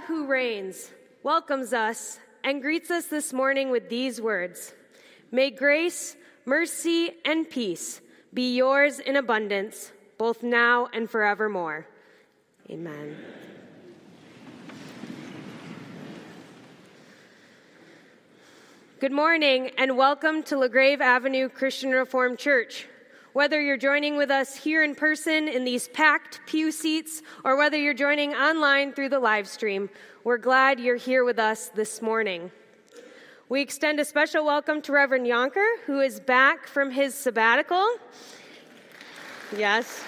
who reigns, welcomes us and greets us this morning with these words: May grace, mercy, and peace be yours in abundance, both now and forevermore. Amen. Good morning and welcome to LaGrave Avenue Christian Reformed Church. Whether you're joining with us here in person in these packed pew seats or whether you're joining online through the live stream, we're glad you're here with us this morning. We extend a special welcome to Reverend Yonker, who is back from his sabbatical. Yes.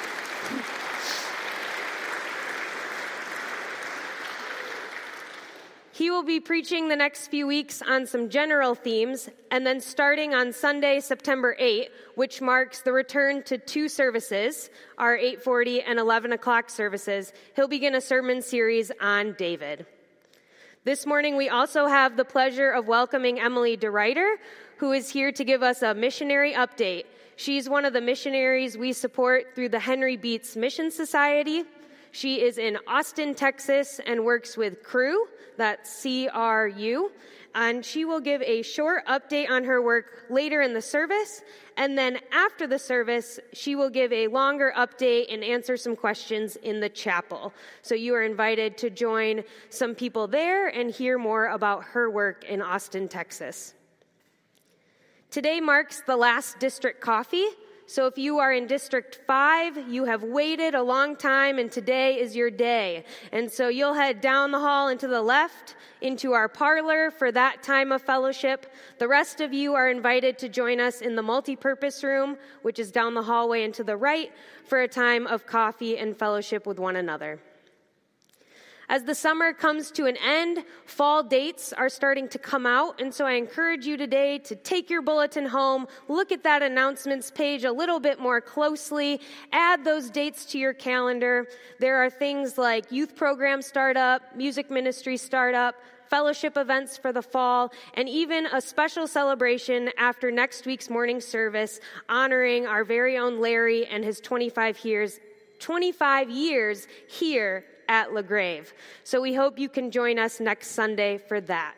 He will be preaching the next few weeks on some general themes, and then starting on Sunday, September 8th, which marks the return to two services, our 8:40 and 11 o'clock services, he'll begin a sermon series on David. This morning, we also have the pleasure of welcoming Emily DeRuyter, who is here to give us a missionary update. She's one of the missionaries we support through the Henry Beats Mission Society. She is in Austin, Texas, and works with CRU, that's CRU, and she will give a short update on her work later in the service, and then after the service, she will give a longer update and answer some questions in the chapel. So you are invited to join some people there and hear more about her work in Austin, Texas. Today marks the last district coffee. So if you are in District 5, you have waited a long time, and today is your day. And so you'll head down the hall and to the left into our parlor for that time of fellowship. The rest of you are invited to join us in the multipurpose room, which is down the hallway and to the right, for a time of coffee and fellowship with one another. As the summer comes to an end, fall dates are starting to come out, and so I encourage you today to take your bulletin home, look at that announcements page a little bit more closely, add those dates to your calendar. There are things like youth program startup, music ministry startup, fellowship events for the fall, and even a special celebration after next week's morning service honoring our very own Larry and his 25 years here at LaGrave. So we hope you can join us next Sunday for that.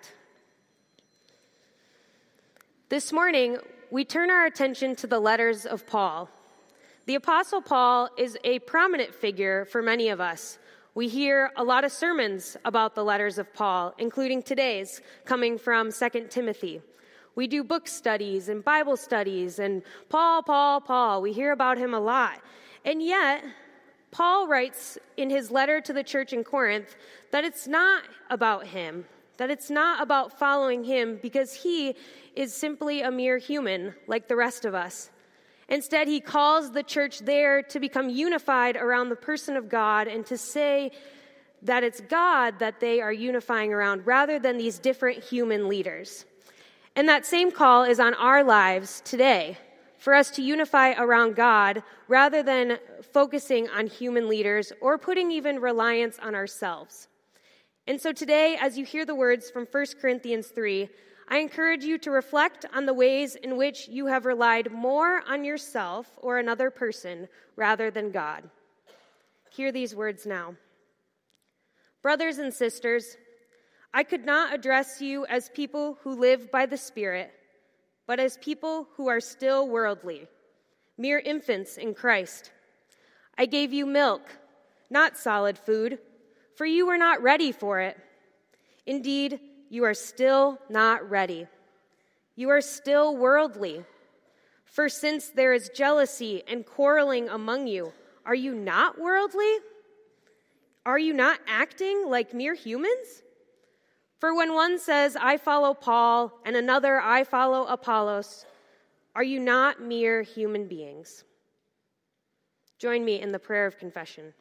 This morning, we turn our attention to the letters of Paul. The Apostle Paul is a prominent figure for many of us. We hear a lot of sermons about the letters of Paul, including today's, coming from 2 Timothy. We do book studies and Bible studies, and Paul. We hear about him a lot. And yet, Paul writes in his letter to the church in Corinth that it's not about him, that it's not about following him because he is simply a mere human like the rest of us. Instead, he calls the church there to become unified around the person of God and to say that it's God that they are unifying around rather than these different human leaders. And that same call is on our lives today, for us to unify around God rather than focusing on human leaders or putting even reliance on ourselves. And so today, as you hear the words from 1 Corinthians 3, I encourage you to reflect on the ways in which you have relied more on yourself or another person rather than God. Hear these words now. Brothers and sisters, I could not address you as people who live by the Spirit, but as people who are still worldly, mere infants in Christ. I gave you milk, not solid food, for you were not ready for it. Indeed, you are still not ready. You are still worldly. For since there is jealousy and quarreling among you, are you not worldly? Are you not acting like mere humans? For when one says, I follow Paul, and another, I follow Apollos, are you not mere human beings? Join me in the prayer of confession.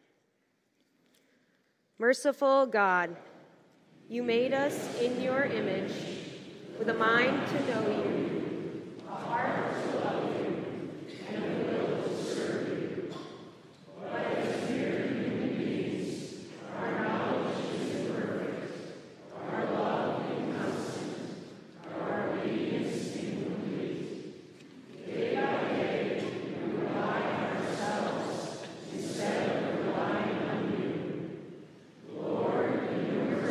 Merciful God, you made us in your image with a mind to know you, a heart to love you, and a will to serve you. But as mere human beings, our knowledge is perfect, our love inconstant, our obedience incomplete. Day by day, we rely on ourselves instead of relying on you. Lord, in your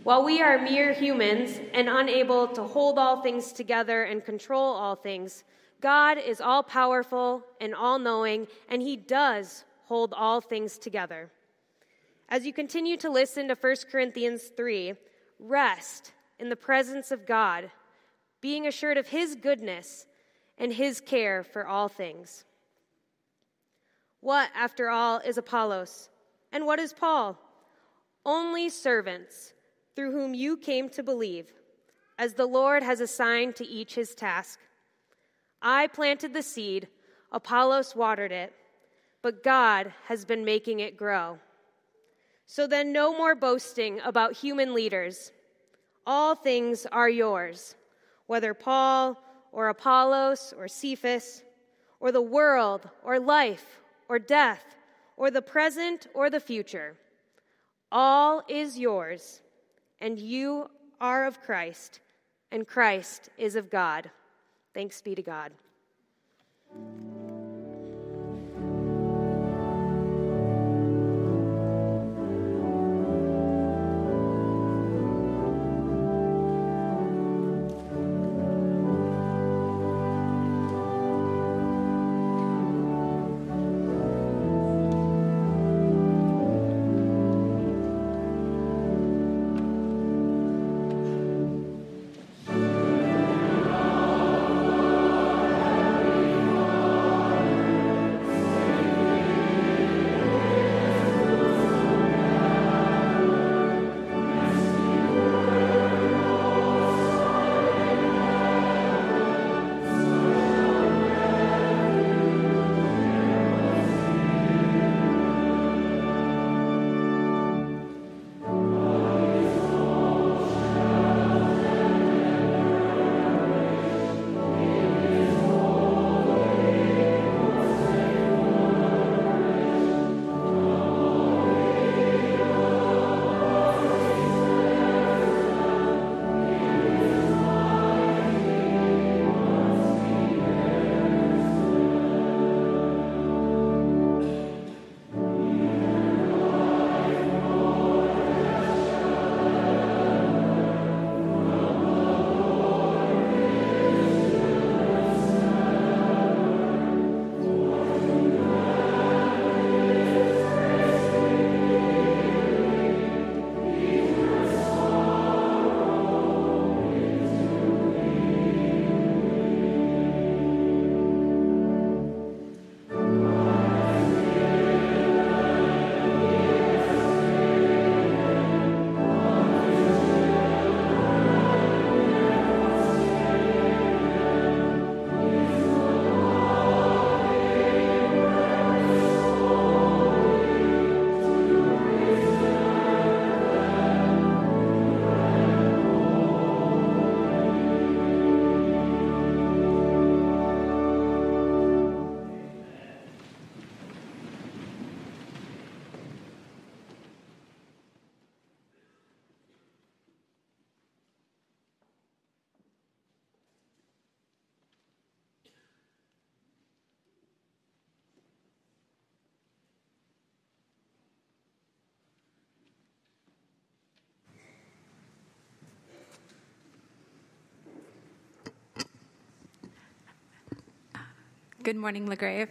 While we are mere humans and unable to hold all things together and control all things, God is all-powerful and all-knowing, and he does hold all things together. As you continue to listen to 1 Corinthians 3, rest in the presence of God, being assured of his goodness and his care for all things. What, after all, is Apollos? And what is Paul? Only servants through whom you came to believe, as the Lord has assigned to each his task. I planted the seed, Apollos watered it, but God has been making it grow. So then no more boasting about human leaders. All things are yours, whether Paul or Apollos or Cephas, or the world or life or death, or the present or the future. All is yours, and you are of Christ, and Christ is of God. Thanks be to God. Good morning, LaGrave.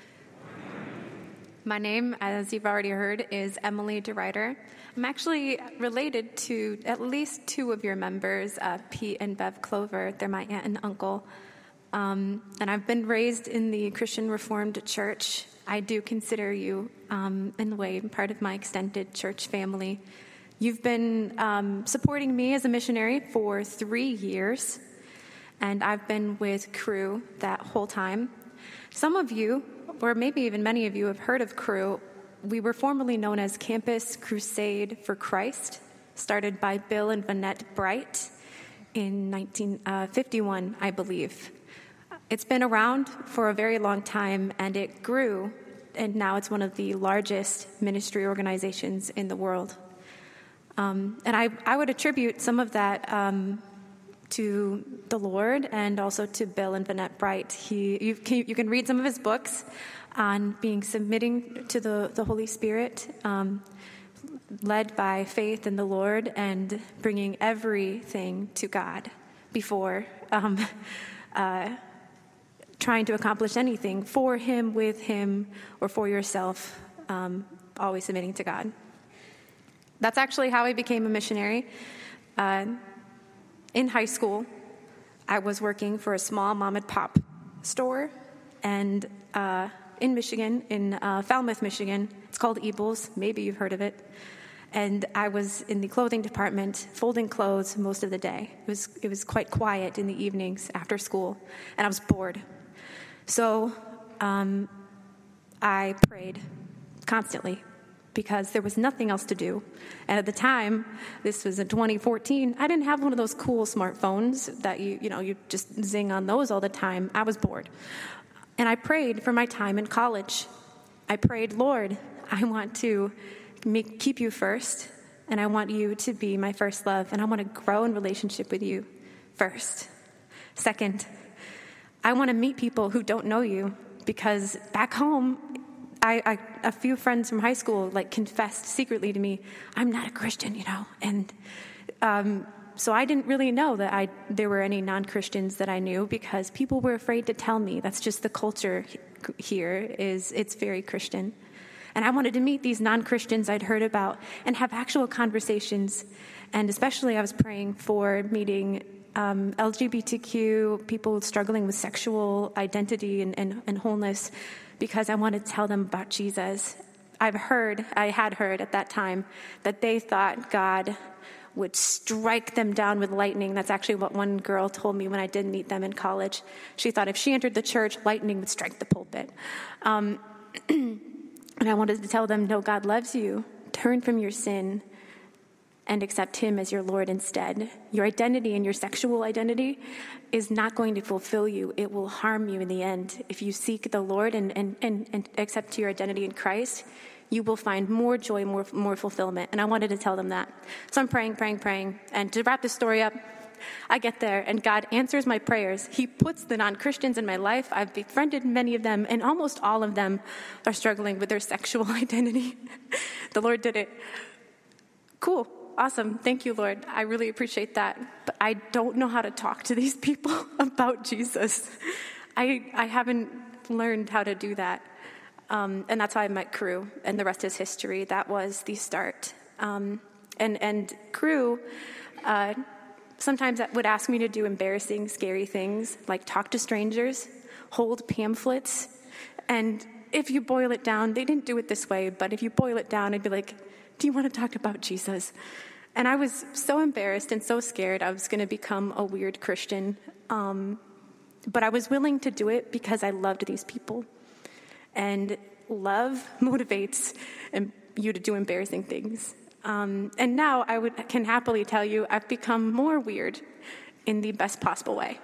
My name, as you've already heard, is Emily DeRuyter. I'm actually related to at least two of your members, Pete and Bev Clover. They're my aunt and uncle. And I've been raised in the Christian Reformed Church. I do consider you, in a way, part of my extended church family. You've been supporting me as a missionary for 3 years, and I've been with Cru that whole time. Some of you, or maybe even many of you, have heard of Cru. We were formerly known as Campus Crusade for Christ, started by Bill and Vanette Bright in 1951, I believe. It's been around for a very long time, and it grew, and now it's one of the largest ministry organizations in the world. And I would attribute some of that to the Lord and also to Bill and Vanette Bright. You can read some of his books on submitting to the Holy Spirit. led by faith in the Lord and bringing everything to God before trying to accomplish anything for Him, with Him, or for yourself, always submitting to God. That's actually how I became a missionary. In high school, I was working for a small mom and pop store, and in Michigan, in Falmouth, Michigan. It's called Ebel's. Maybe you've heard of it. And I was in the clothing department, folding clothes most of the day. It was quite quiet in the evenings after school, and I was bored. So I prayed constantly because there was nothing else to do. And at the time, this was in 2014, I didn't have one of those cool smartphones that you just zing on those all the time. I was bored. And I prayed for my time in college. I prayed, Lord, I want to keep you first, and I want you to be my first love, and I want to grow in relationship with you first. Second, I want to meet people who don't know you, because back home, a few friends from high school confessed secretly to me, I'm not a Christian, and so I didn't really know that there were any non-Christians that I knew, because people were afraid to tell me. That's just the culture here, it's very Christian. And I wanted to meet these non-Christians I'd heard about and have actual conversations. And especially I was praying for meeting LGBTQ people struggling with sexual identity and wholeness, because I wanted to tell them about Jesus. I had heard at that time that they thought God would strike them down with lightning. That's actually what one girl told me when I did meet them in college. She thought if she entered the church, lightning would strike the pulpit. And I wanted to tell them, no, God loves you. Turn from your sin and accept Him as your Lord instead. Your identity and your sexual identity is not going to fulfill you. It will harm you in the end. If you seek the Lord and accept your identity in Christ, you will find more joy, more fulfillment. And I wanted to tell them that. So I'm praying. And to wrap this story up, I get there, and God answers my prayers. He puts the non-Christians in my life. I've befriended many of them, and almost all of them are struggling with their sexual identity. The Lord did it. Cool. Awesome. Thank you, Lord. I really appreciate that. But I don't know how to talk to these people about Jesus. I haven't learned how to do that. And that's how I met Cru, and the rest is history. That was the start. And Cru sometimes that would ask me to do embarrassing, scary things, like talk to strangers, hold pamphlets. And if you boil it down, they didn't do it this way, but if you boil it down, I'd be like, do you want to talk about Jesus? And I was so embarrassed and so scared I was going to become a weird Christian. But I was willing to do it because I loved these people. And love motivates you to do embarrassing things. And now I can happily tell you I've become more weird in the best possible way.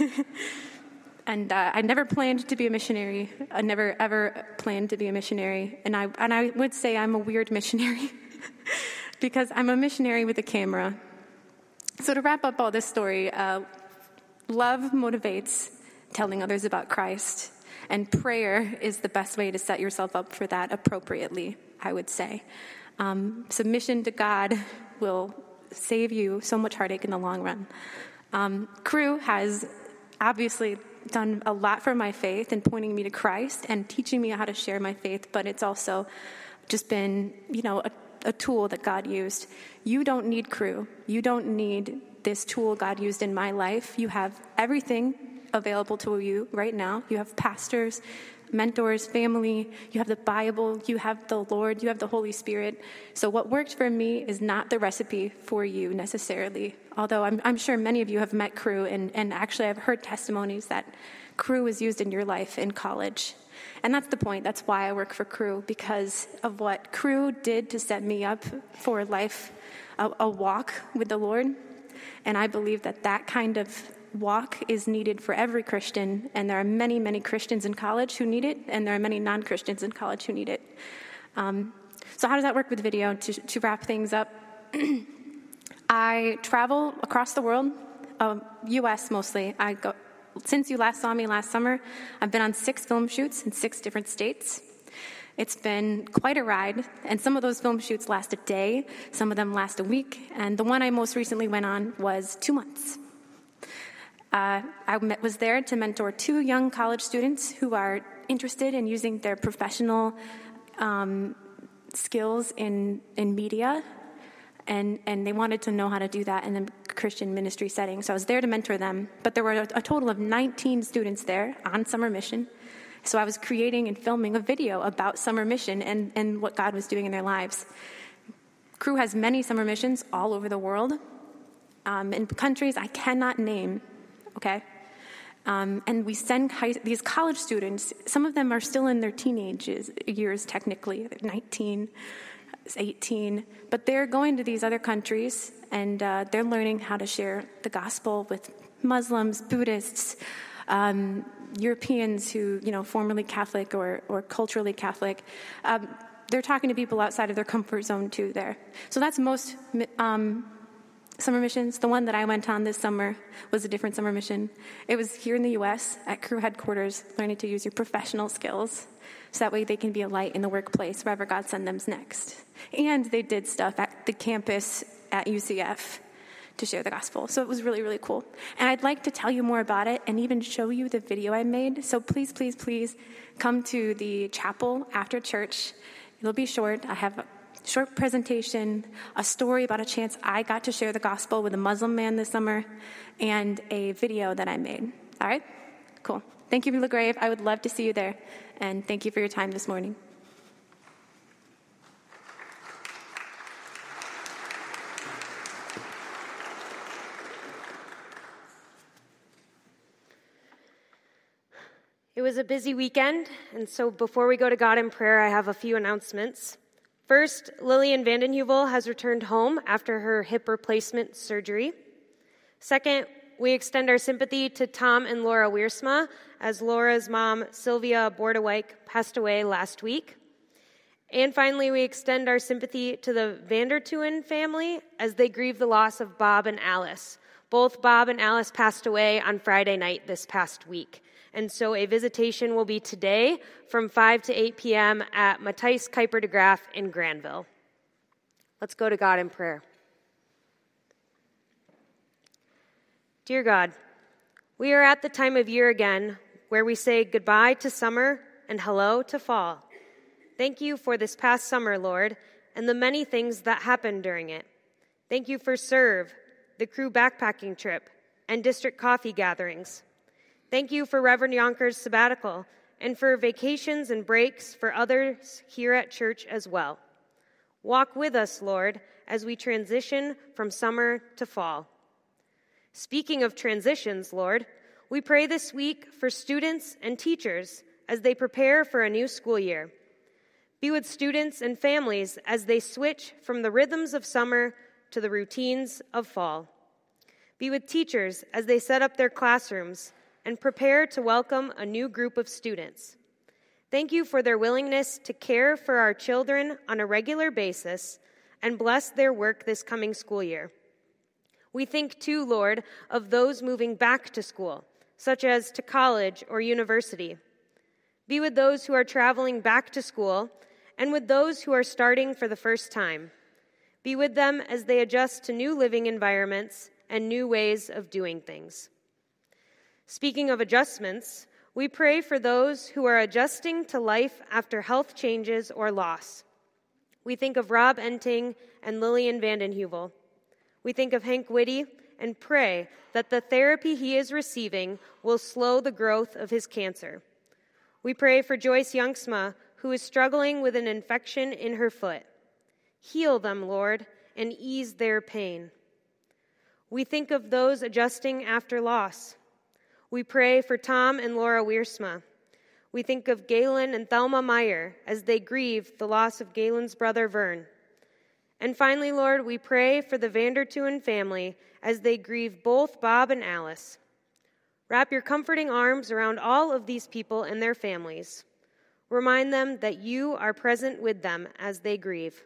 And I never planned to be a missionary. I never, ever planned to be a missionary. And I would say I'm a weird missionary because I'm a missionary with a camera. So to wrap up all this story, love motivates telling others about Christ. And prayer is the best way to set yourself up for that appropriately, I would say. Submission to God will save you so much heartache in the long run. Cru has obviously done a lot for my faith and pointing me to Christ and teaching me how to share my faith, but it's also just been, a tool that God used. You don't need Cru. You don't need this tool God used in my life. You have everything available to you right now. You have pastors, mentors, family, you have the Bible, you have the Lord, you have the Holy Spirit. So what worked for me is not the recipe for you necessarily. Although I'm sure many of you have met Cru, and actually I've heard testimonies that Cru was used in your life in college. And that's the point. That's why I work for Cru, because of what Cru did to set me up for life, a walk with the Lord. And I believe that kind of walk is needed for every Christian, and there are many, many Christians in college who need it, and there are many non-Christians in college who need it. So how does that work with video? To wrap things up, I travel across the world, U.S. mostly. Since you last saw me last summer, I've been on 6 film shoots in 6 different states. It's been quite a ride, and some of those film shoots last a day, some of them last a week, and the one I most recently went on was 2 months. I was there to mentor 2 young college students who are interested in using their professional skills in media, and they wanted to know how to do that in a Christian ministry setting. So I was there to mentor them, but there were a total of 19 students there on summer mission. So I was creating and filming a video about summer mission and what God was doing in their lives. Cru has many summer missions all over the world, in countries I cannot name, okay? And we send these college students, some of them are still in their teenage years technically, 19, 18, but they're going to these other countries and they're learning how to share the gospel with Muslims, Buddhists, Europeans who, formerly Catholic or culturally Catholic. They're talking to people outside of their comfort zone too there. So that's most summer missions. The one that I went on this summer was a different summer mission. It was here in the U.S. at Cru headquarters, learning to use your professional skills so that way they can be a light in the workplace wherever God sends them next. And they did stuff at the campus at UCF to share the gospel. So it was really, really cool. And I'd like to tell you more about it and even show you the video I made. So please, please, please come to the chapel after church. It'll be short. I have a short presentation, a story about a chance I got to share the gospel with a Muslim man this summer, and a video that I made. All right? Cool. Thank you, LaGrave. I would love to see you there. And thank you for your time this morning. It was a busy weekend, and so before we go to God in prayer, I have a few announcements. First, Lillian Vandenheuvel has returned home after her hip replacement surgery. Second, we extend our sympathy to Tom and Laura Wiersma, as Laura's mom, Sylvia Bordewijk, passed away last week. And finally, we extend our sympathy to the Vandertuen family as they grieve the loss of Bob and Alice. Both Bob and Alice passed away on Friday night this past week. And so a visitation will be today from 5 to 8 p.m. at Matthijs Kuiper de Graaf in Granville. Let's go to God in prayer. Dear God, we are at the time of year again where we say goodbye to summer and hello to fall. Thank you for this past summer, Lord, and the many things that happened during it. Thank you for Serve, the Cru backpacking trip, and district coffee gatherings. Thank you for Reverend Yonkers' sabbatical and for vacations and breaks for others here at church as well. Walk with us, Lord, as we transition from summer to fall. Speaking of transitions, Lord, we pray this week for students and teachers as they prepare for a new school year. Be with students and families as they switch from the rhythms of summer to the routines of fall. Be with teachers as they set up their classrooms and prepare to welcome a new group of students. Thank you for their willingness to care for our children on a regular basis and bless their work this coming school year. We think too, Lord, of those moving back to school, such as to college or university. Be with those who are traveling back to school and with those who are starting for the first time. Be with them as they adjust to new living environments and new ways of doing things. Speaking of adjustments, we pray for those who are adjusting to life after health changes or loss. We think of Rob Enting and Lillian Vandenheuvel. We think of Hank Whitty and pray that the therapy he is receiving will slow the growth of his cancer. We pray for Joyce Youngsma, who is struggling with an infection in her foot. Heal them, Lord, and ease their pain. We think of those adjusting after loss. We pray for Tom and Laura Wiersma. We think of Galen and Thelma Meyer as they grieve the loss of Galen's brother Vern. And finally, Lord, we pray for the Vandertuen family as they grieve both Bob and Alice. Wrap your comforting arms around all of these people and their families. Remind them that you are present with them as they grieve.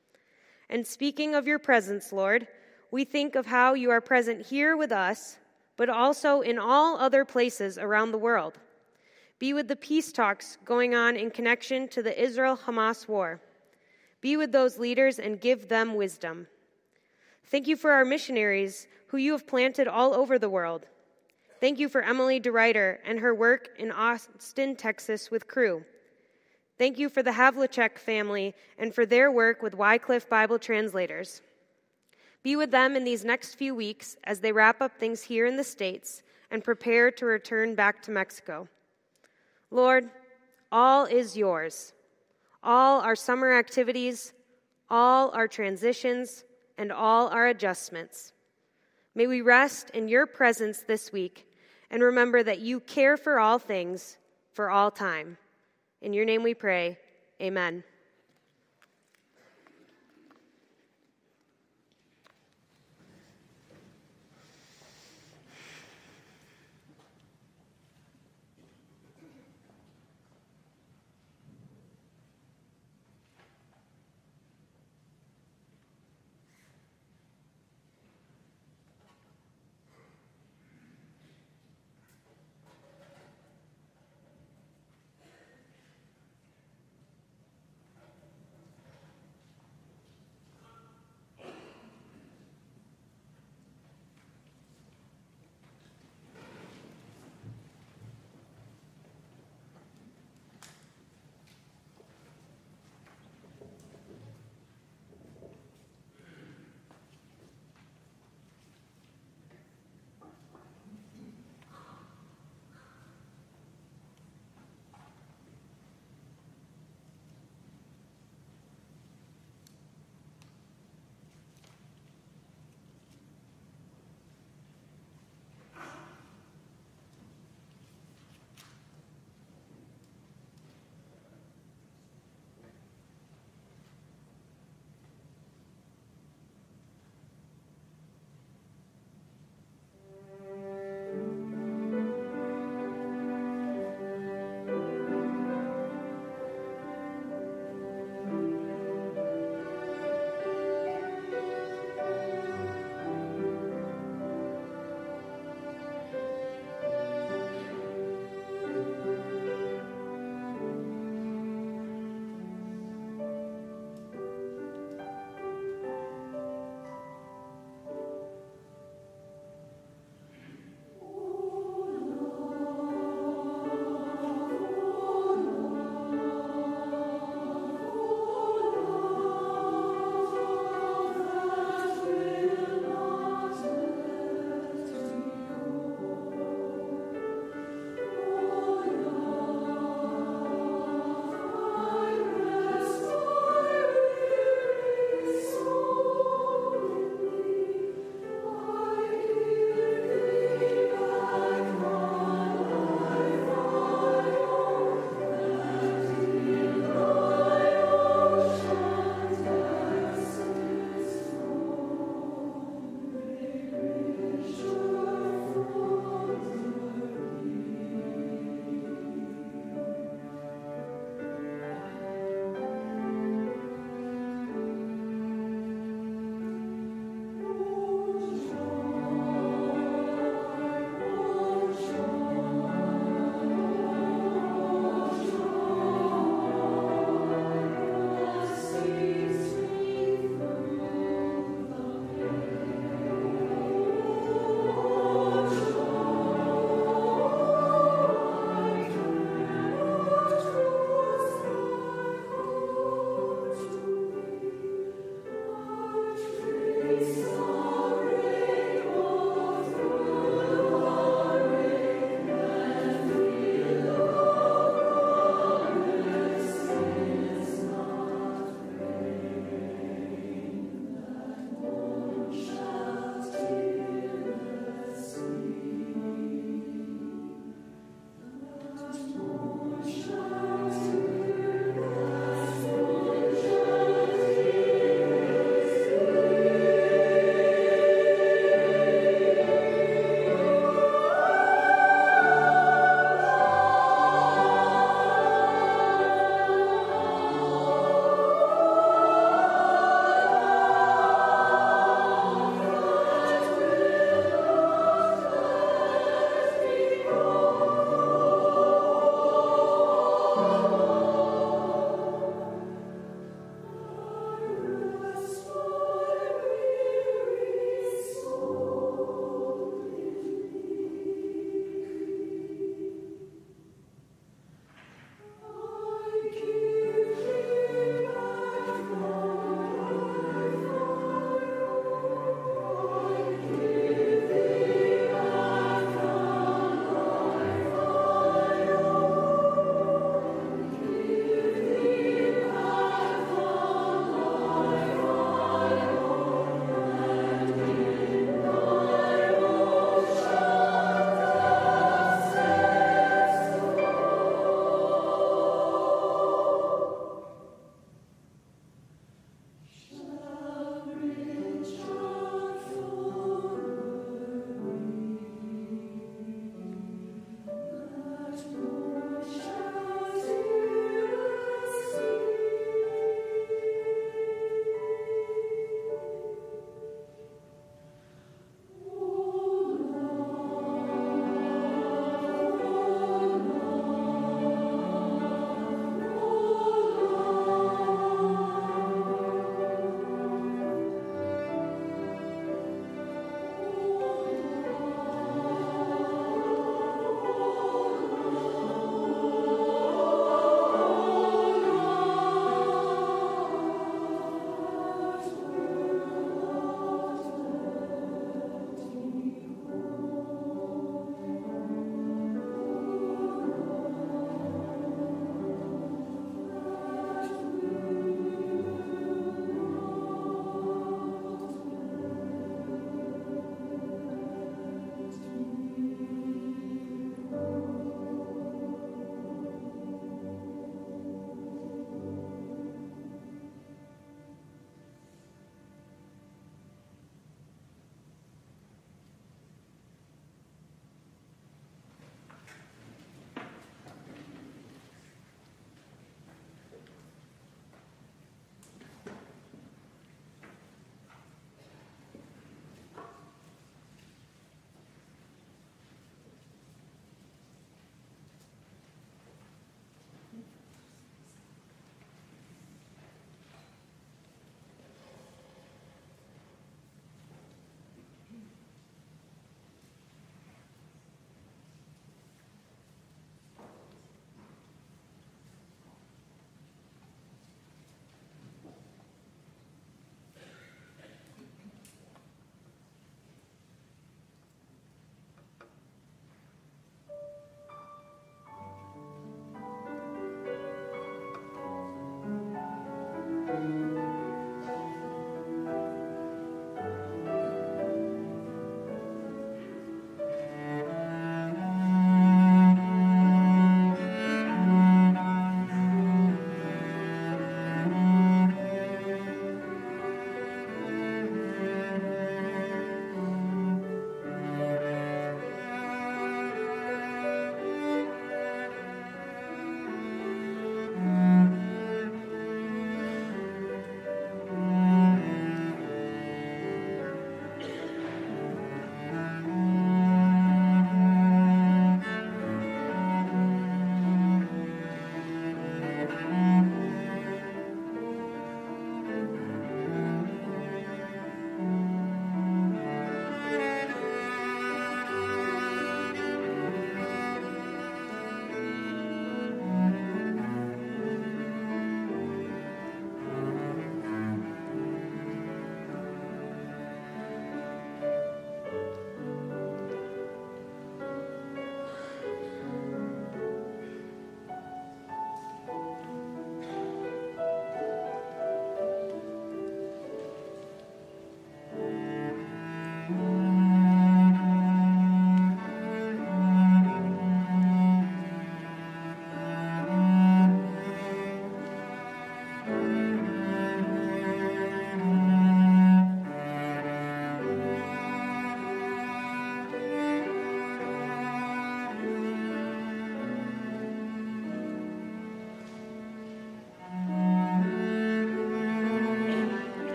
And speaking of your presence, Lord, we think of how you are present here with us, but also in all other places around the world. Be with the peace talks going on in connection to the Israel-Hamas war. Be with those leaders and give them wisdom. Thank you for our missionaries who you have planted all over the world. Thank you for Emily DeRuyter and her work in Austin, Texas with Cru. Thank you for the Havlicek family and for their work with Wycliffe Bible translators. Be with them in these next few weeks as they wrap up things here in the States and prepare to return back to Mexico. Lord, all is yours. All our summer activities, all our transitions, and all our adjustments. May we rest in your presence this week and remember that you care for all things, for all time. In your name we pray, amen.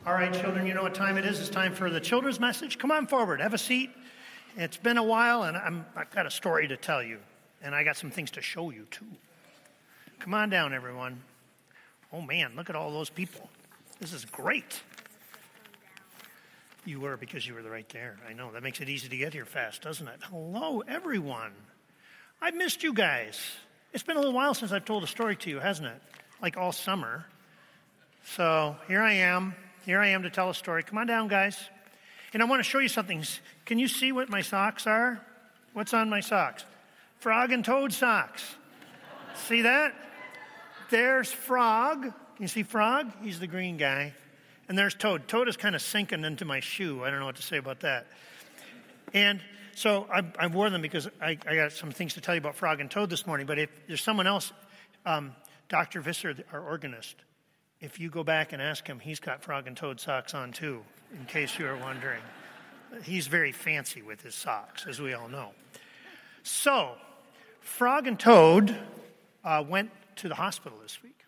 All right, children, you know what time it is. It's time for the children's message. Come on forward. Have a seat. It's been a while, and I've got a story to tell you, and I got some things to show you, too. Come on down, everyone. Oh, man, look at all those people. This is great. You were because you were right there. I know. That makes it easy to get here fast, doesn't it? Hello, everyone. I missed you guys. It's been a little while since I've told a story to you, hasn't it? Like all summer. So here I am. Here I am to tell a story. Come on down, guys. And I want to show you something. Can you see what my socks are? What's on my socks? Frog and Toad socks. See that? There's Frog. Can you see Frog? He's the green guy. And there's Toad. Toad is kind of sinking into my shoe. I don't know what to say about that. And so I wore them because I got some things to tell you about Frog and Toad this morning. But if there's someone else, Dr. Visser, our organist, if you go back and ask him, he's got Frog and Toad socks on too, in case you were wondering. He's very fancy with his socks, as we all know. So, Frog and Toad went to the hospital this week.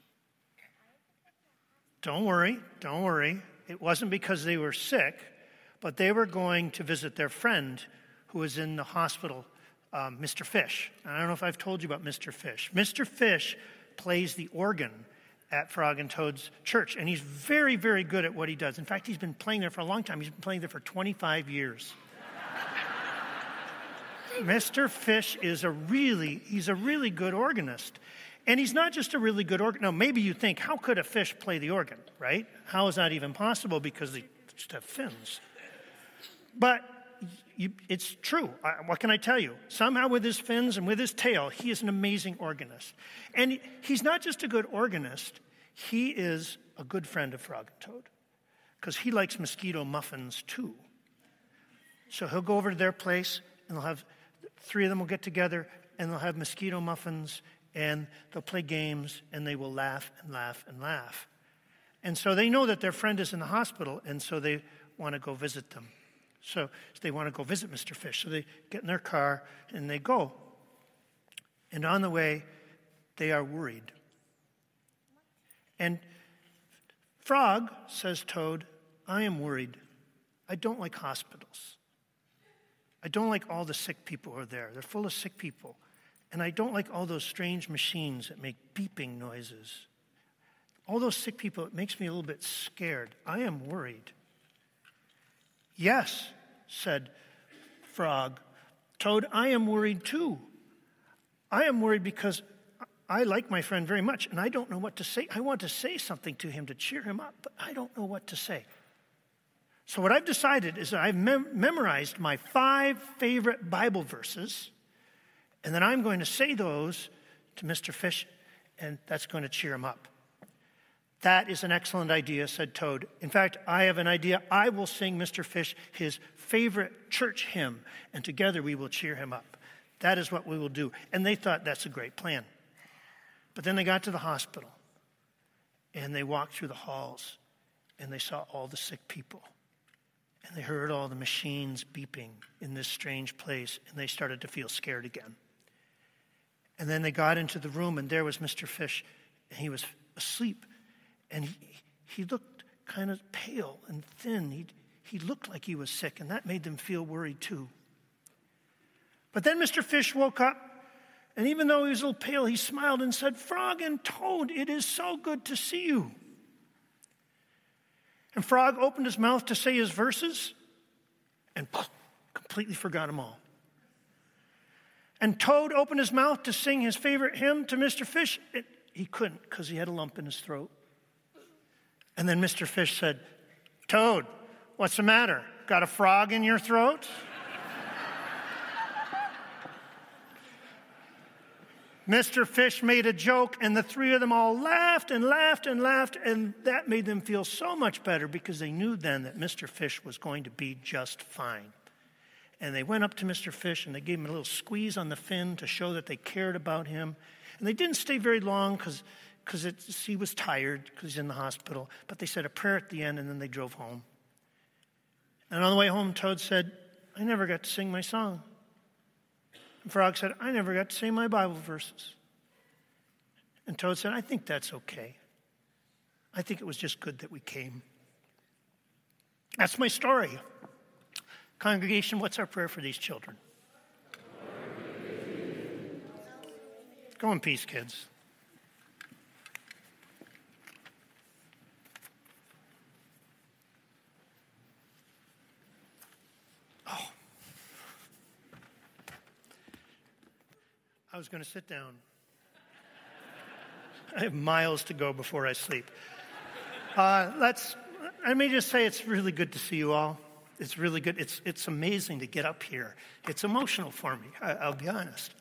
Don't worry. It wasn't because they were sick, but they were going to visit their friend who was in the hospital, Mr. Fish. I don't know if I've told you about Mr. Fish. Mr. Fish plays the organ at Frog and Toad's church, and he's very, very good at what he does. In fact, he's been playing there for a long time. He's been playing there for 25 years. Mr. Fish is he's a really good organist. And he's not just a really good organist. Now, maybe you think, how could a fish play the organ, right? How is that even possible? Because they just have fins. But it's true. What can I tell you? Somehow with his fins and with his tail, he is an amazing organist. And he's not just a good organist, he is a good friend of Frog and Toad. Because he likes mosquito muffins too. So he'll go over to their place, and they'll have, three of them will get together, and they'll have mosquito muffins, and they'll play games, and they will laugh and laugh and laugh. And so they know that their friend is in the hospital, and so they want to go visit them. So they want to go visit Mr. Fish. So they get in their car and they go. And on the way, they are worried. And Frog says, Toad, I am worried. I don't like hospitals. I don't like all the sick people who are there. They're full of sick people. And I don't like all those strange machines that make beeping noises. All those sick people, it makes me a little bit scared. I am worried. Yes, said Frog. Toad, I am worried too. I am worried because I like my friend very much, and I don't know what to say. I want to say something to him to cheer him up, but I don't know what to say. So what I've decided is that I've memorized my 5 favorite Bible verses, and then I'm going to say those to Mr. Fish, and that's going to cheer him up. That is an excellent idea, said Toad. In fact, I have an idea. I will sing Mr. Fish his favorite church hymn, and together we will cheer him up. That is what we will do. And they thought that's a great plan. But then they got to the hospital, and they walked through the halls, and they saw all the sick people. And they heard all the machines beeping in this strange place, and they started to feel scared again. And then they got into the room, and there was Mr. Fish, and he was asleep. And he looked kind of pale and thin. He looked like he was sick, and that made them feel worried too. But then Mr. Fish woke up, and even though he was a little pale, he smiled and said, Frog and Toad, it is so good to see you. And Frog opened his mouth to say his verses, and completely forgot them all. And Toad opened his mouth to sing his favorite hymn to Mr. Fish. He couldn't because he had a lump in his throat. And then Mr. Fish said, Toad, what's the matter? Got a frog in your throat? Mr. Fish made a joke, and the three of them all laughed and laughed and laughed, and that made them feel so much better because they knew then that Mr. Fish was going to be just fine. And they went up to Mr. Fish, and they gave him a little squeeze on the fin to show that they cared about him. And they didn't stay very long because he was tired because he's in the hospital. But they said a prayer at the end, and then they drove home. And on the way home, Toad said, I never got to sing my song. And Frog said, I never got to say my Bible verses. And Toad said, I think that's okay. I think it was just good that we came. That's my story. Congregation, what's our prayer for these children? Go in peace, kids. Oh. I was going to sit down. I have miles to go before I sleep. Let me just say it's really good to see you all. It's really good. It's amazing to get up here. It's emotional for me, I'll be honest.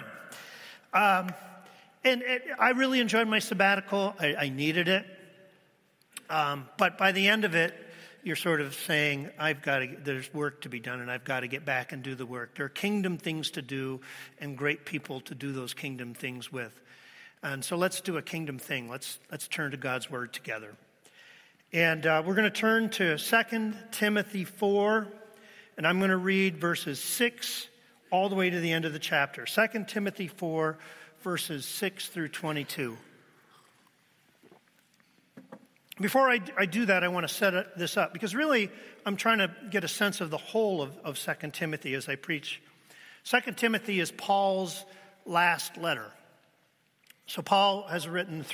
And I really enjoyed my sabbatical. I needed it. But by the end of it, you're sort of saying, there's work to be done, and I've got to get back and do the work. There are kingdom things to do and great people to do those kingdom things with. And so let's do a kingdom thing. Let's turn to God's word together. And we're going to turn to 2 Timothy 4, and I'm going to read verses 6 all the way to the end of the chapter. 2 Timothy 4, verses 6 through 22. Before I do that, I want to set this up, because really I'm trying to get a sense of the whole of 2 Timothy as I preach. 2 Timothy is Paul's last letter. So Paul has written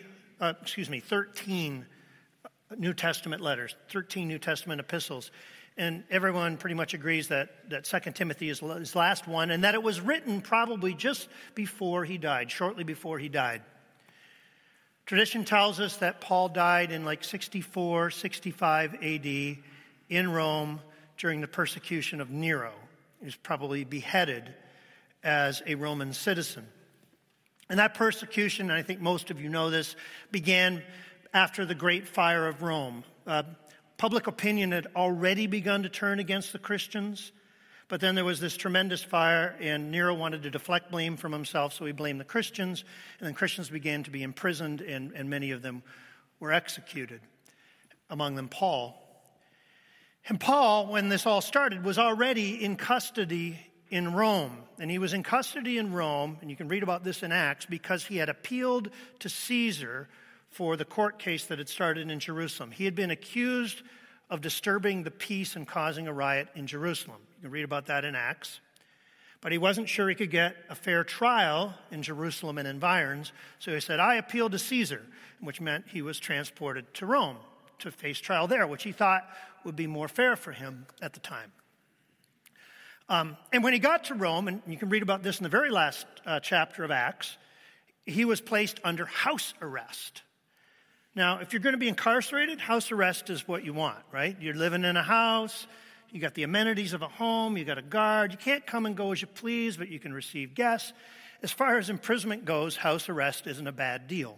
13 New Testament letters, 13 New Testament epistles. And everyone pretty much agrees that 2 Timothy is his last one, and that it was written probably just before he died, shortly before he died. Tradition tells us that Paul died in like 64, 65 AD in Rome during the persecution of Nero. He was probably beheaded as a Roman citizen. And that persecution, and I think most of you know this, began after the Great Fire of Rome. Public opinion had already begun to turn against the Christians, but then there was this tremendous fire, and Nero wanted to deflect blame from himself, so he blamed the Christians, and then Christians began to be imprisoned, and many of them were executed, among them Paul. And Paul, when this all started, was already in custody in Rome. And he was in custody in Rome, and you can read about this in Acts, because he had appealed to Caesar for the court case that had started in Jerusalem. He had been accused of disturbing the peace and causing a riot in Jerusalem. You can read about that in Acts. But he wasn't sure he could get a fair trial in Jerusalem and environs, so he said, I appeal to Caesar, which meant he was transported to Rome to face trial there, which he thought would be more fair for him at the time. And when he got to Rome, and you can read about this in the very last chapter of Acts, he was placed under house arrest. Now, if you're going to be incarcerated, house arrest is what you want, right? You're living in a house, you got the amenities of a home, you got a guard. You can't come and go as you please, but you can receive guests. As far as imprisonment goes, house arrest isn't a bad deal.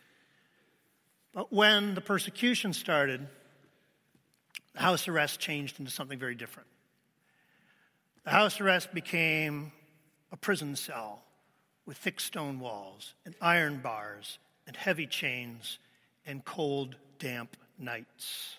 But when the persecution started, house arrest changed into something very different. The house arrest became a prison cell with thick stone walls and iron bars and heavy chains and cold, damp nights.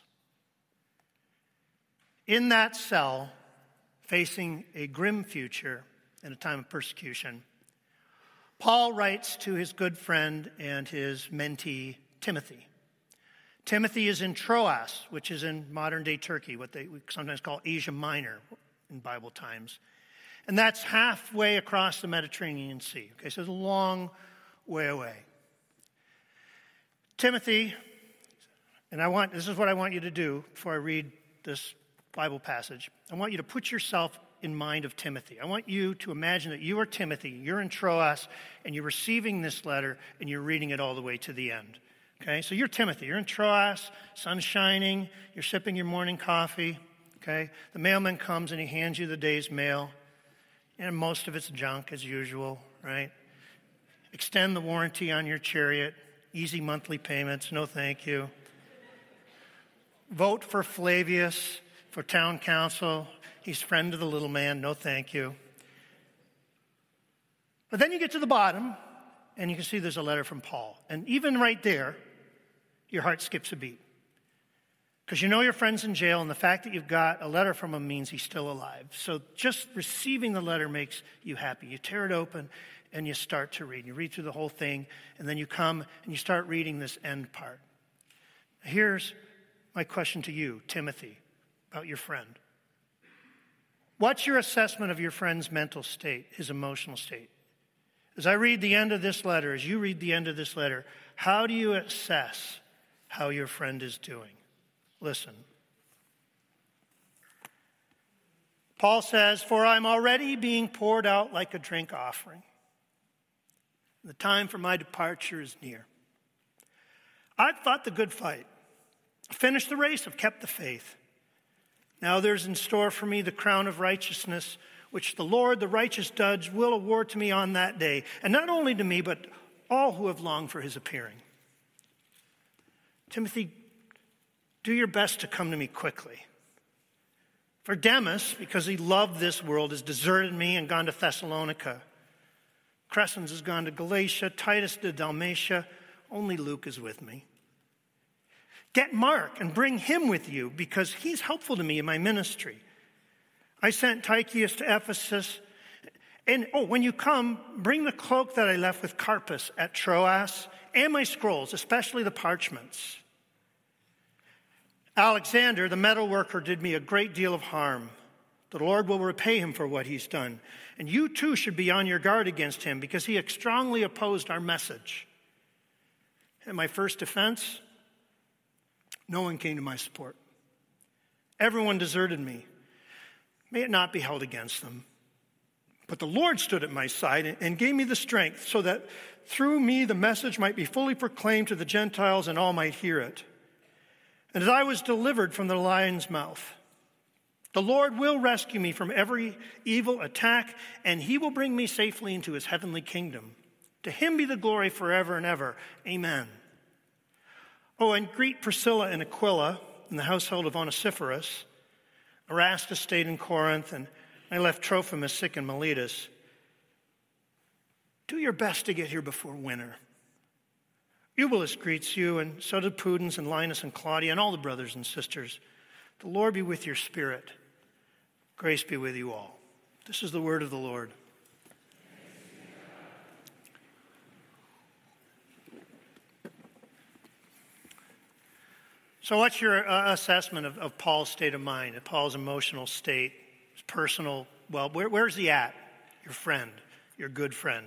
In that cell, facing a grim future in a time of persecution, Paul writes to his good friend and his mentee, Timothy. Timothy is in Troas, which is in modern-day Turkey, what we sometimes call Asia Minor in Bible times. And that's halfway across the Mediterranean Sea. Okay, so it's a long way away. Timothy, and this is what I want you to do before I read this Bible passage. I want you to put yourself in mind of Timothy. I want you to imagine that you are Timothy, you're in Troas, and you're receiving this letter, and you're reading it all the way to the end. Okay, so you're Timothy, you're in Troas, sun's shining, you're sipping your morning coffee. Okay, the mailman comes and he hands you the day's mail, and most of it's junk as usual, right? Extend the warranty on your chariot, easy monthly payments, no thank you. Vote for Flavius for town council. He's friend of the little man, no thank you. But then you get to the bottom, and you can see there's a letter from Paul. And even right there, your heart skips a beat. Because you know your friend's in jail, and the fact that you've got a letter from him means he's still alive. So just receiving the letter makes you happy. You tear it open, and you start to read. You read through the whole thing, and then you come and you start reading this end part. Here's my question to you, Timothy. about your friend? What's your assessment of your friend's mental state, his emotional state? As I read the end of this letter, as you read the end of this letter, how do you assess how your friend is doing? Listen. Paul says, "For I'm already being poured out like a drink offering. The time for my departure is near. I've fought the good fight, finished the race, I've kept the faith. Now there's in store for me the crown of righteousness, which the Lord, the righteous judge, will award to me on that day. And not only to me, but all who have longed for his appearing. Timothy, do your best to come to me quickly. For Demas, because he loved this world, has deserted me and gone to Thessalonica. Crescens has gone to Galatia, Titus to Dalmatia. Only Luke is with me. Get Mark and bring him with you, because he's helpful to me in my ministry. I sent Tychicus to Ephesus. And, when you come, bring the cloak that I left with Carpus at Troas and my scrolls, especially the parchments. Alexander, the metalworker, did me a great deal of harm. The Lord will repay him for what he's done. And you too should be on your guard against him, because he strongly opposed our message. And my first defense, no one came to my support. Everyone deserted me. May it not be held against them. But the Lord stood at my side and gave me the strength, so that through me the message might be fully proclaimed to the Gentiles and all might hear it. And as I was delivered from the lion's mouth, the Lord will rescue me from every evil attack, and he will bring me safely into his heavenly kingdom. To him be the glory forever and ever. Amen. And greet Priscilla and Aquila in the household of Onesiphorus. Erastus stayed in Corinth, and I left Trophimus sick in Miletus. Do your best to get here before winter. Eubulus greets you, and so do Pudens and Linus and Claudia and all the brothers and sisters. The Lord be with your spirit. Grace be with you all. This is the word of the Lord. So what's your assessment of Paul's state of mind, of Paul's emotional state, his personal, where's he at? Your friend, your good friend.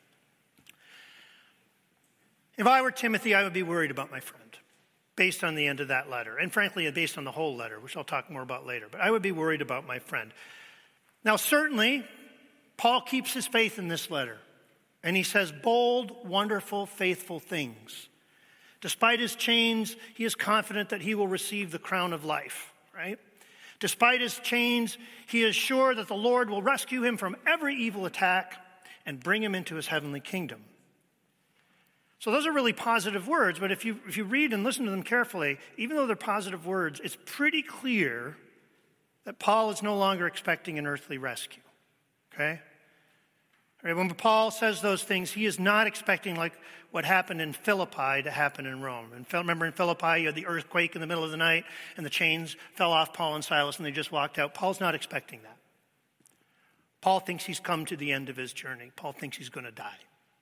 If I were Timothy, I would be worried about my friend, based on the end of that letter. And frankly, based on the whole letter, which I'll talk more about later. But I would be worried about my friend. Now, certainly, Paul keeps his faith in this letter. And he says bold, wonderful, faithful things. Despite his chains, he is confident that he will receive the crown of life, right? Despite his chains, he is sure that the Lord will rescue him from every evil attack and bring him into his heavenly kingdom. So those are really positive words, but if you read and listen to them carefully, even though they're positive words, it's pretty clear that Paul is no longer expecting an earthly rescue, okay? When Paul says those things, he is not expecting like what happened in Philippi to happen in Rome. And remember in Philippi, you had the earthquake in the middle of the night, and the chains fell off Paul and Silas, and they just walked out. Paul's not expecting that. Paul thinks he's come to the end of his journey. Paul thinks he's going to die.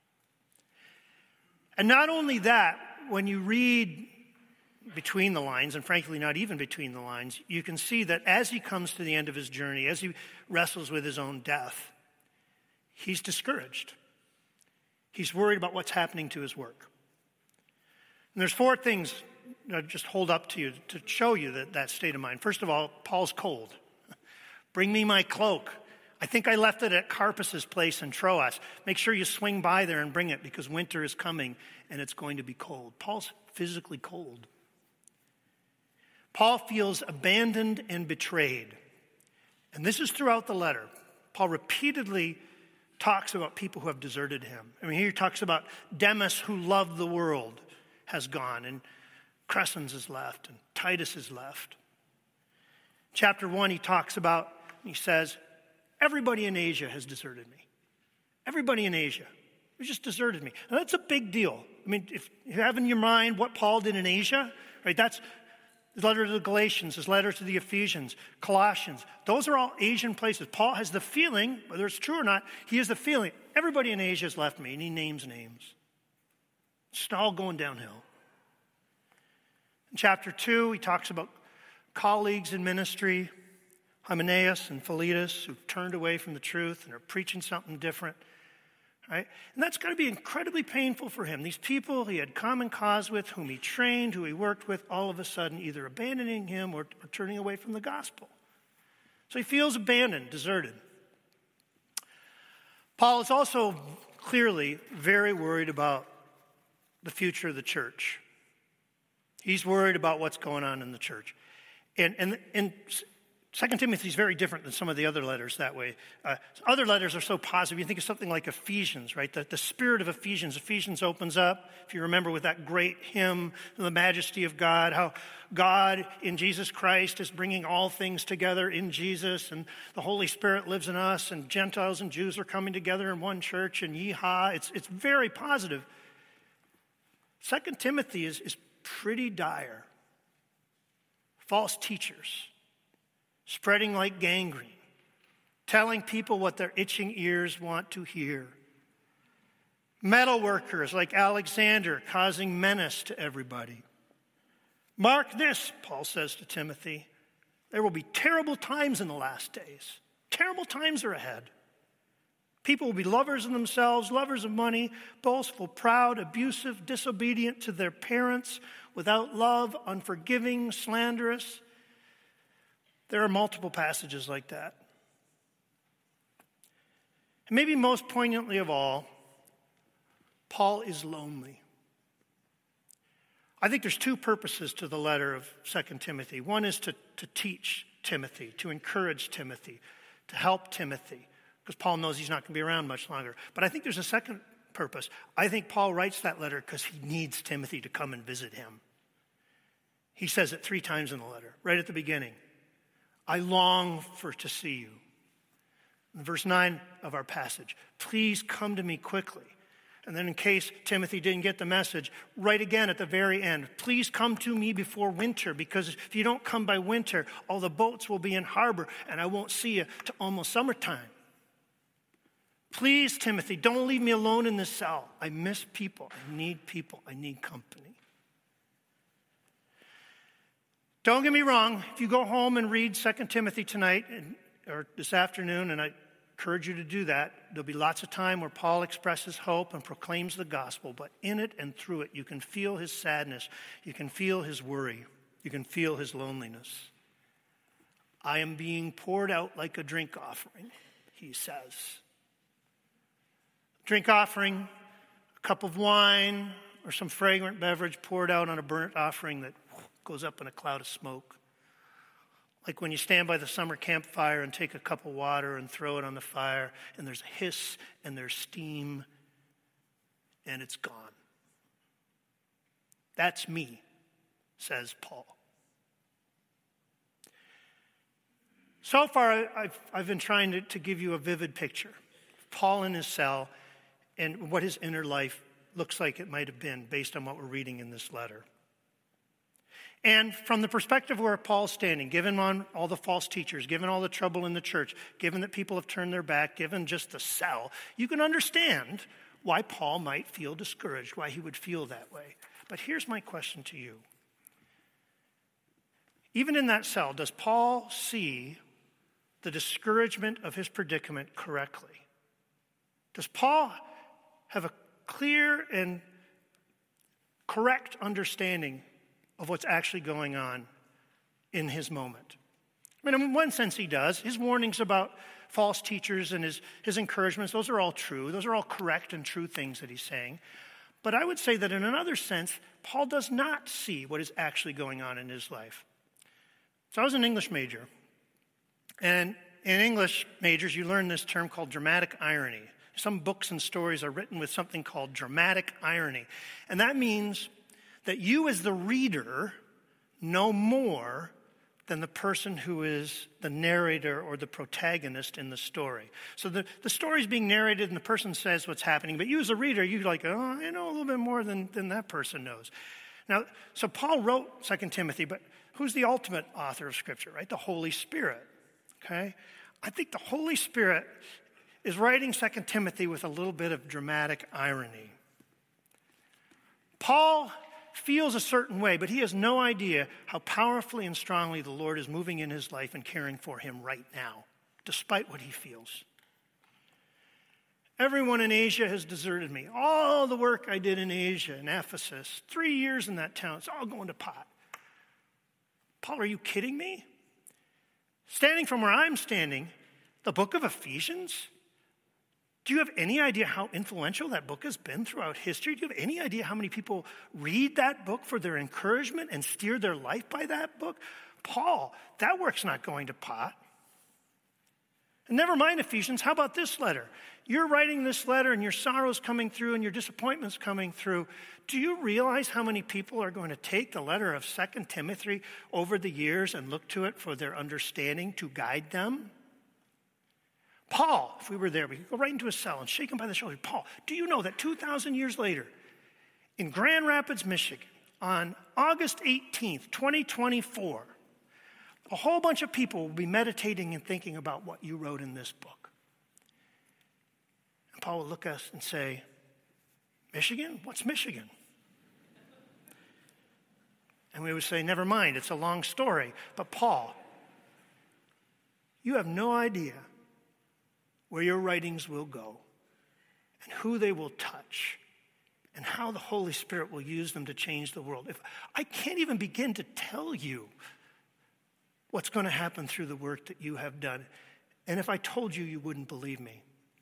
And not only that, when you read between the lines, and frankly not even between the lines, you can see that as he comes to the end of his journey, as he wrestles with his own death, he's discouraged. He's worried about what's happening to his work. And there's four things that I just hold up to you to show you that state of mind. First of all, Paul's cold. Bring me my cloak. I think I left it at Carpus's place in Troas. Make sure you swing by there and bring it, because winter is coming and it's going to be cold. Paul's physically cold. Paul feels abandoned and betrayed. And this is throughout the letter. Paul repeatedly talks about people who have deserted him. I mean, here he talks about Demas, who loved the world, has gone, and Crescens is left, and Titus is left. Chapter 1, he says, everybody in Asia has deserted me. Everybody in Asia has just deserted me. And that's a big deal. I mean, if you have in your mind what Paul did in Asia, right, that's his letter to the Galatians, his letter to the Ephesians, Colossians. Those are all Asian places. Paul has the feeling, whether it's true or not, he has the feeling, everybody in Asia has left me, and he names names. It's all going downhill. In chapter 2, he talks about colleagues in ministry, Hymenaeus and Philetus, who've turned away from the truth and are preaching something different. Right? And that's got to be incredibly painful for him. These people he had common cause with, whom he trained, who he worked with, all of a sudden either abandoning him or turning away from the gospel. So he feels abandoned, deserted. Paul is also clearly very worried about the future of the church. He's worried about what's going on in the church. And 2 Timothy is very different than some of the other letters that way. Other letters are so positive. You think of something like Ephesians, right? The spirit of Ephesians. Ephesians opens up, if you remember, with that great hymn, the majesty of God, how God in Jesus Christ is bringing all things together in Jesus, and the Holy Spirit lives in us, and Gentiles and Jews are coming together in one church, and yeehaw. It's very positive. 2 Timothy is pretty dire. False teachers spreading like gangrene, telling people what their itching ears want to hear. Metal workers like Alexander causing menace to everybody. Mark this, Paul says to Timothy, there will be terrible times in the last days. Terrible times are ahead. People will be lovers of themselves, lovers of money, boastful, proud, abusive, disobedient to their parents, without love, unforgiving, slanderous. There are multiple passages like that. And maybe most poignantly of all, Paul is lonely. I think there's two purposes to the letter of 2 Timothy. One is to teach Timothy, to encourage Timothy, to help Timothy, because Paul knows he's not going to be around much longer. But I think there's a second purpose. I think Paul writes that letter because he needs Timothy to come and visit him. He says it 3 times in the letter, right at the beginning. I long to see you. In verse 9 of our passage, please come to me quickly. And then in case Timothy didn't get the message, right again at the very end, please come to me before winter, because if you don't come by winter, all the boats will be in harbor and I won't see you till almost summertime. Please, Timothy, don't leave me alone in this cell. I miss people. I need company. Don't get me wrong. If you go home and read 2 Timothy tonight or this afternoon, and I encourage you to do that, there'll be lots of time where Paul expresses hope and proclaims the gospel. But in it and through it, you can feel his sadness. You can feel his worry. You can feel his loneliness. I am being poured out like a drink offering, he says. Drink offering, a cup of wine, or some fragrant beverage poured out on a burnt offering that goes up in a cloud of smoke. Like when you stand by the summer campfire and take a cup of water and throw it on the fire, and there's a hiss and there's steam, and it's gone. That's me, says Paul. So far, I've been trying to give you a vivid picture. Paul in his cell and what his inner life looks like it might have been based on what we're reading in this letter. And from the perspective where Paul's standing, given on all the false teachers, given all the trouble in the church, given that people have turned their back, given just the cell, you can understand why Paul might feel discouraged, why he would feel that way. But here's my question to you. Even in that cell, does Paul see the discouragement of his predicament correctly? Does Paul have a clear and correct understanding of what's actually going on in his moment? I mean, in one sense he does. His warnings about false teachers and his encouragements, those are all true. Those are all correct and true things that he's saying. But I would say that in another sense, Paul does not see what is actually going on in his life. So I was an English major. And in English majors, you learn this term called dramatic irony. Some books and stories are written with something called dramatic irony. And that means that you as the reader know more than the person who is the narrator or the protagonist in the story. So the story is being narrated and the person says what's happening, but you as a reader, you're like, oh, I know a little bit more than that person knows. Now, so Paul wrote 2 Timothy, but who's the ultimate author of Scripture, right? The Holy Spirit, okay? I think the Holy Spirit is writing 2 Timothy with a little bit of dramatic irony. Paul feels a certain way, but he has no idea how powerfully and strongly the Lord is moving in his life and caring for him right now, despite what he feels. Everyone in Asia has deserted me. All the work I did in Asia, in Ephesus, 3 years in that town, it's all going to pot. Paul, are you kidding me? Standing from where I'm standing, the book of Ephesians? Do you have any idea how influential that book has been throughout history? Do you have any idea how many people read that book for their encouragement and steer their life by that book? Paul, that work's not going to pot. And never mind Ephesians, how about this letter? You're writing this letter and your sorrow's coming through and your disappointment's coming through. Do you realize how many people are going to take the letter of 2 Timothy over the years and look to it for their understanding to guide them? Paul, if we were there, we could go right into his cell and shake him by the shoulder. Paul, do you know that 2,000 years later, in Grand Rapids, Michigan, on August 18th, 2024, a whole bunch of people will be meditating and thinking about what you wrote in this book. And Paul will look at us and say, Michigan? What's Michigan? And we would say, never mind, it's a long story. But Paul, you have no idea where your writings will go and who they will touch and how the Holy Spirit will use them to change the world. If I can't even begin to tell you what's going to happen through the work that you have done. And if I told you, you wouldn't believe me.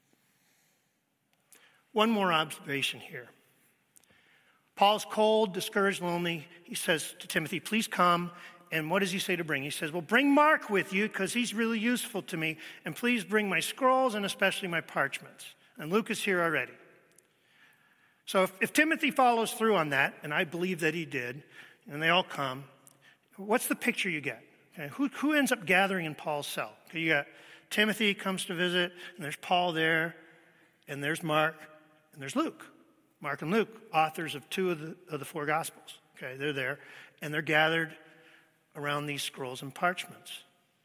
One more observation here. Paul's cold, discouraged, lonely. He says to Timothy, please come. And what does he say to bring? He says, well, bring Mark with you because he's really useful to me. And please bring my scrolls and especially my parchments. And Luke is here already. So if Timothy follows through on that, and I believe that he did, and they all come, what's the picture you get? Okay, who ends up gathering in Paul's cell? Okay, you got Timothy comes to visit, and there's Paul there, and there's Mark, and there's Luke. Mark and Luke, authors of 2 of the 4 Gospels. Okay, they're there, and they're gathered around these scrolls and parchments.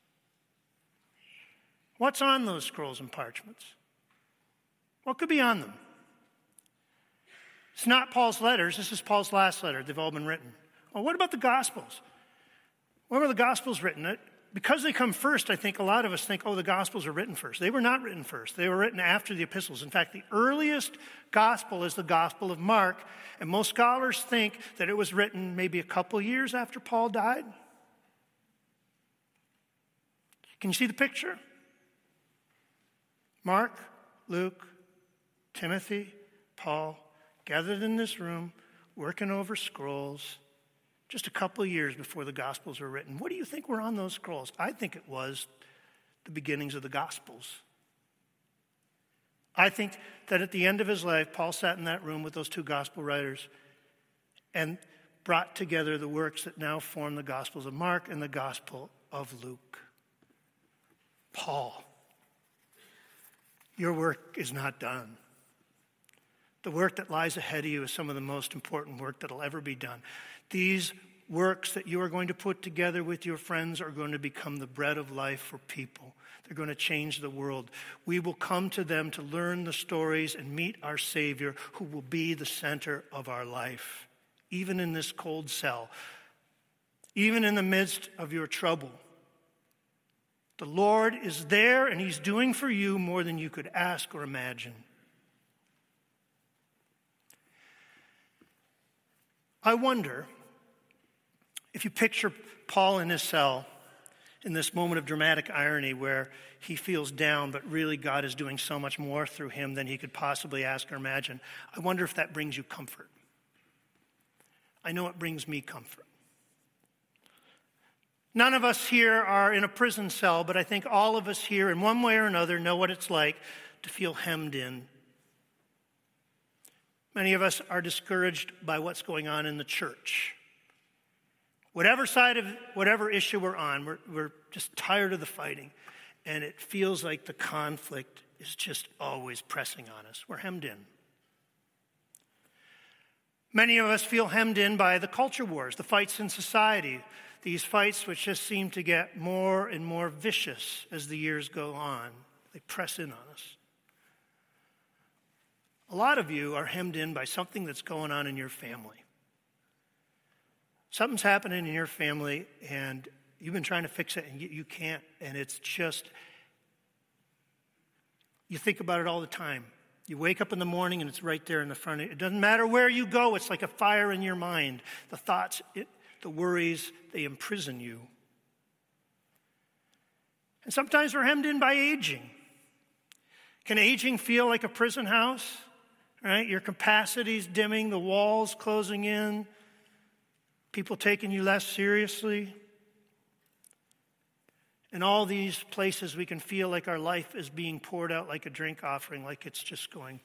What's on those scrolls and parchments? What could be on them? It's not Paul's letters. This is Paul's last letter. They've all been written. Well, what about the Gospels? When were the Gospels written? Because they come first, I think a lot of us think, the Gospels are written first. They were not written first. They were written after the epistles. In fact, the earliest Gospel is the Gospel of Mark, and most scholars think that it was written maybe a couple years after Paul died. Can you see the picture? Mark, Luke, Timothy, Paul, gathered in this room, working over scrolls, just a couple of years before the Gospels were written. What do you think were on those scrolls? I think it was the beginnings of the Gospels. I think that at the end of his life, Paul sat in that room with those 2 Gospel writers and brought together the works that now form the Gospels of Mark and the Gospel of Luke. Paul, your work is not done. The work that lies ahead of you is some of the most important work that will ever be done. These works that you are going to put together with your friends are going to become the bread of life for people. They're going to change the world. We will come to them to learn the stories and meet our Savior, who will be the center of our life, even in this cold cell, even in the midst of your trouble. The Lord is there, and he's doing for you more than you could ask or imagine. I wonder if you picture Paul in his cell in this moment of dramatic irony where he feels down, but really God is doing so much more through him than he could possibly ask or imagine. I wonder if that brings you comfort. I know it brings me comfort. None of us here are in a prison cell, but I think all of us here in one way or another know what it's like to feel hemmed in. Many of us are discouraged by what's going on in the church. Whatever side of whatever issue we're on, we're just tired of the fighting. And it feels like the conflict is just always pressing on us. We're hemmed in. Many of us feel hemmed in by the culture wars, the fights in society. These fights which just seem to get more and more vicious as the years go on. They press in on us. A lot of you are hemmed in by something that's going on in your family. Something's happening in your family, and you've been trying to fix it, and you can't, and it's just, you think about it all the time. You wake up in the morning, and it's right there in the front of you. It doesn't matter where you go. It's like a fire in your mind. The thoughts, the worries, they imprison you. And sometimes we're hemmed in by aging. Can aging feel like a prison house? Right? Your capacity's dimming, the walls closing in, people taking you less seriously. In all these places, we can feel like our life is being poured out like a drink offering, like it's just going.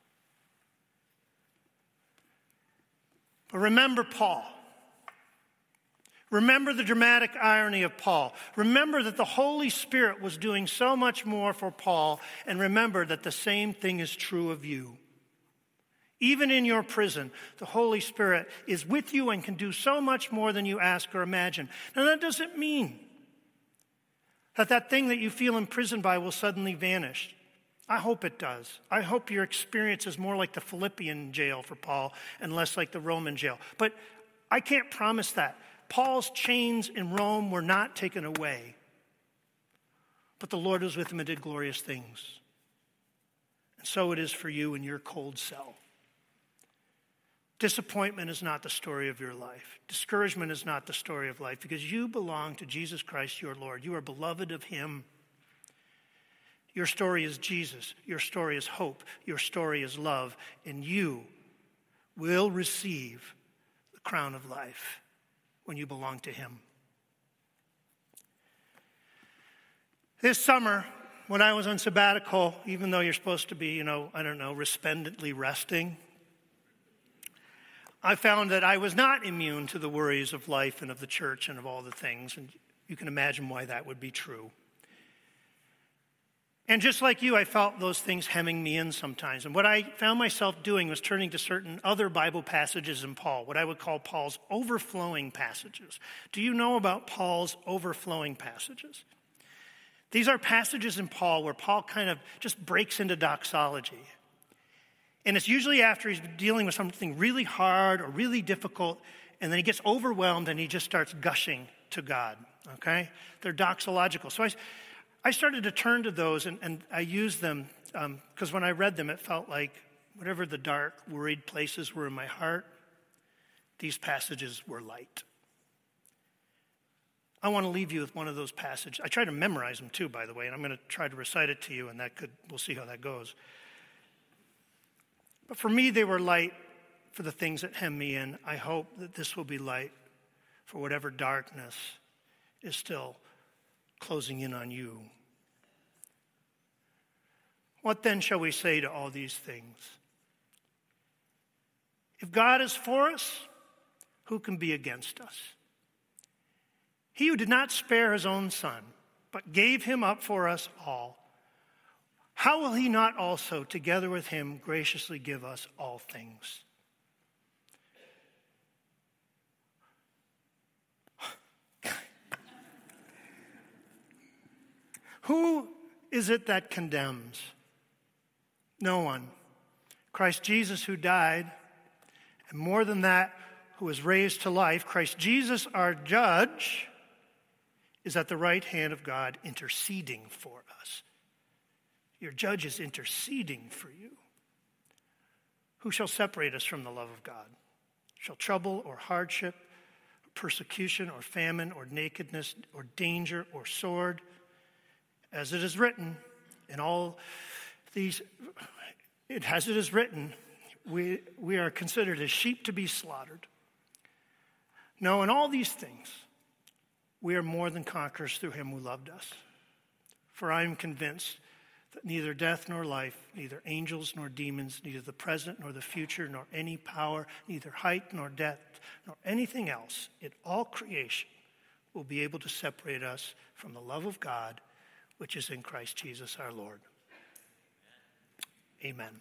But remember Paul. Remember the dramatic irony of Paul. Remember that the Holy Spirit was doing so much more for Paul, and remember that the same thing is true of you. Even in your prison, the Holy Spirit is with you and can do so much more than you ask or imagine. Now, that doesn't mean that thing that you feel imprisoned by will suddenly vanish. I hope it does. I hope your experience is more like the Philippian jail for Paul and less like the Roman jail. But I can't promise that. Paul's chains in Rome were not taken away. But the Lord was with him and did glorious things. And so it is for you in your cold cell. Disappointment is not the story of your life. Discouragement is not the story of life, because you belong to Jesus Christ, your Lord. You are beloved of him. Your story is Jesus. Your story is hope. Your story is love. And you will receive the crown of life when you belong to him. This summer, when I was on sabbatical, even though you're supposed to be, resplendently resting, I found that I was not immune to the worries of life and of the church and of all the things. And you can imagine why that would be true. And just like you, I felt those things hemming me in sometimes. And what I found myself doing was turning to certain other Bible passages in Paul, what I would call Paul's overflowing passages. Do you know about Paul's overflowing passages? These are passages in Paul where Paul kind of just breaks into doxology. And it's usually after he's dealing with something really hard or really difficult, and then he gets overwhelmed and he just starts gushing to God, okay? They're doxological. So I started to turn to those, and I used them because when I read them, it felt like whatever the dark, worried places were in my heart, these passages were light. I want to leave you with one of those passages. I try to memorize them too, by the way, and I'm going to try to recite it to you, and we'll see how that goes. But for me, they were light for the things that hem me in. I hope that this will be light for whatever darkness is still closing in on you. What then shall we say to all these things? If God is for us, who can be against us? He who did not spare his own son, but gave him up for us all, how will he not also, together with him, graciously give us all things? Who is it that condemns? No one. Christ Jesus, who died, and more than that, who was raised to life, Christ Jesus, our judge, is at the right hand of God interceding for us. Your judge is interceding for you. Who shall separate us from the love of God? Shall trouble or hardship, or persecution or famine or nakedness or danger or sword? As it is written, in all these, as it is written, we are considered as sheep to be slaughtered. No, in all these things, we are more than conquerors through him who loved us. For I am convinced that neither death nor life, neither angels nor demons, neither the present nor the future, nor any power, neither height nor depth, nor anything else in all creation will be able to separate us from the love of God, which is in Christ Jesus our Lord. Amen.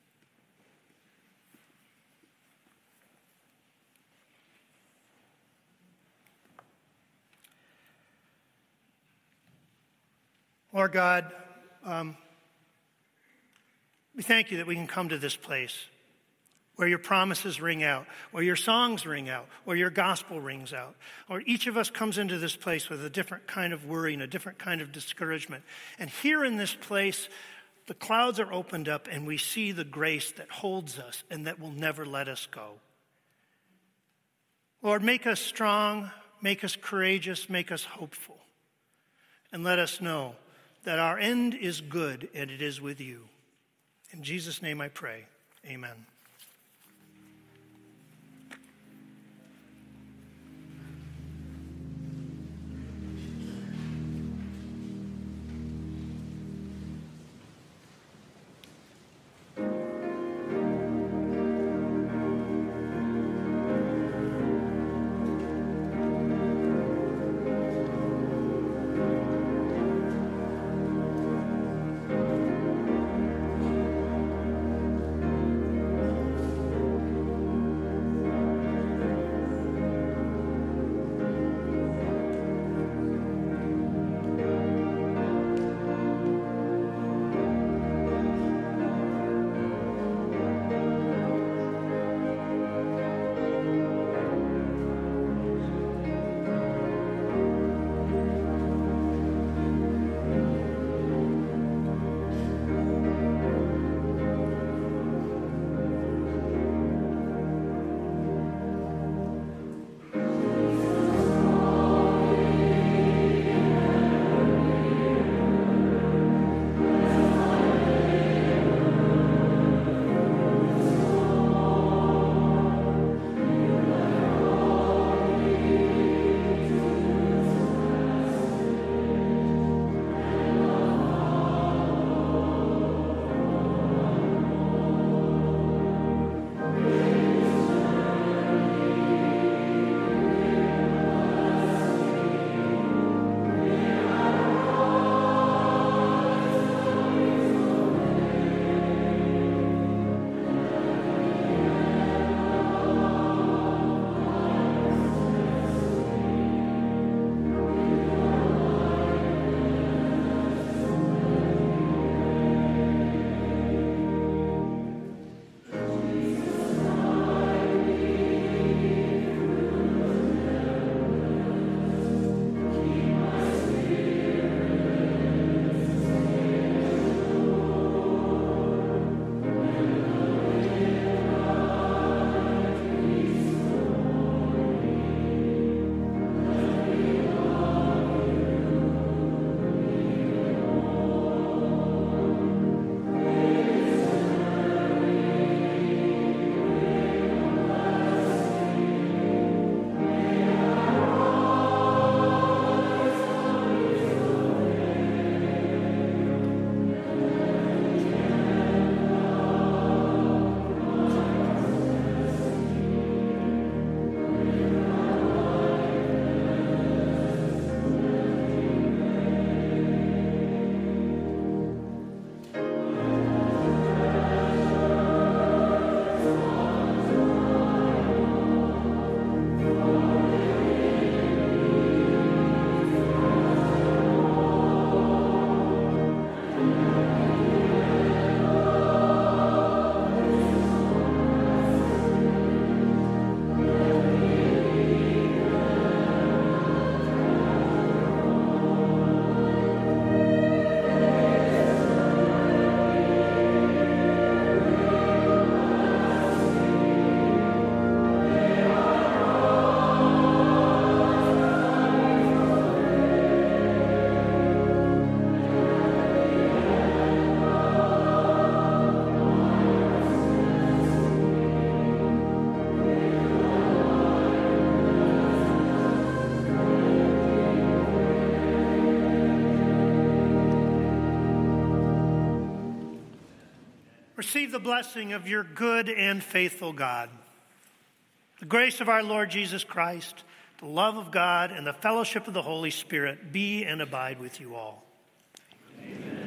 Lord God, we thank you that we can come to this place where your promises ring out, where your songs ring out, where your gospel rings out. Or each of us comes into this place with a different kind of worry and a different kind of discouragement. And here in this place, the clouds are opened up and we see the grace that holds us and that will never let us go. Lord, make us strong, make us courageous, make us hopeful. And let us know that our end is good and it is with you. In Jesus' name I pray. Amen. Receive the blessing of your good and faithful God. The grace of our Lord Jesus Christ, the love of God, and the fellowship of the Holy Spirit be and abide with you all. Amen.